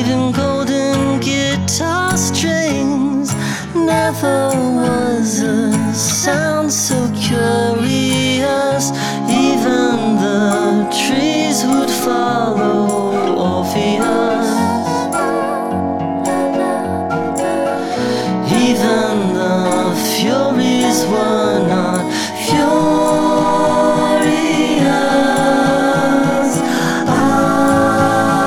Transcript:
even golden guitar strings. Never was a sound so curious. Even the trees would follow Orpheus. Even the Furies were